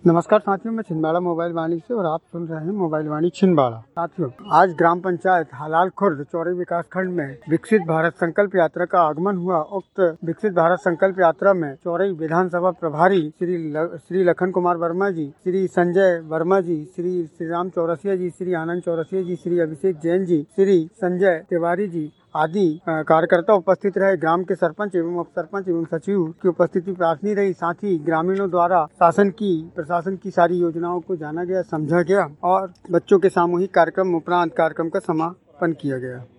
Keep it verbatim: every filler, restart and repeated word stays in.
नमस्कार साथियों, मैं छिंदवाड़ा मोबाइल वाणी से और आप सुन रहे हैं मोबाइल वाणी छिंदवाड़ा। साथियों, आज ग्राम पंचायत हलाल खुर्द चौरी विकास खंड में विकसित भारत संकल्प यात्रा का आगमन हुआ। उक्त विकसित भारत संकल्प यात्रा में चौरी विधानसभा प्रभारी श्री ल, श्री लखन कुमार वर्मा जी, श्री संजय वर्मा जी, श्री श्री राम चौरसिया जी, श्री आनंद चौरसिया जी, श्री अभिषेक जैन जी, श्री संजय तिवारी जी आदि कार्यकर्ता उपस्थित रहे। ग्राम के सरपंच एवं उप सरपंच एवं सचिव की उपस्थिति प्रार्थनीय रही। साथ ही ग्रामीणों द्वारा शासन की प्रशासन की सारी योजनाओं को जाना गया, समझा गया और बच्चों के सामूहिक कार्यक्रम उपरांत कार्यक्रम का समापन किया गया।